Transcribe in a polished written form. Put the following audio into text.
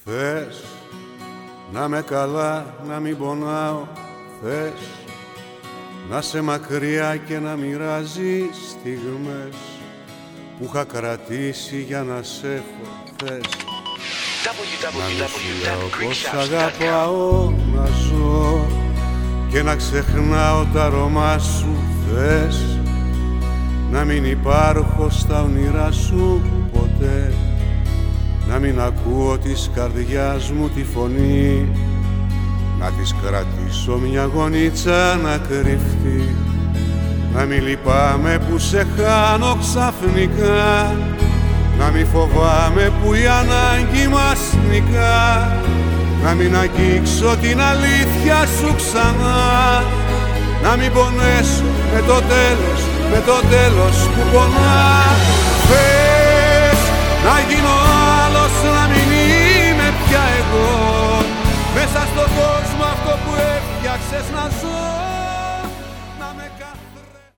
Θες να με καλά, να μην πονάω. Θες να σε μακριά και να μοιράζει στιγμές που είχα κρατήσει για να σε έχω. Θες να μην σου λέω πως αγαπάω να ζω και να ξεχνάω τα αρώμα σου. Θες να μην υπάρχω στα όνειρά σου ποτέ, να μην ακούω της καρδιάς μου τη φωνή, να της κρατήσω μια γωνίτσα να κρυφτεί, να μην λυπάμαι που σε χάνω ξαφνικά, να μην φοβάμαι που η ανάγκη μας νικά, να μην αγγίξω την αλήθεια σου ξανά, να μην πονέσω με το τέλος που πονά.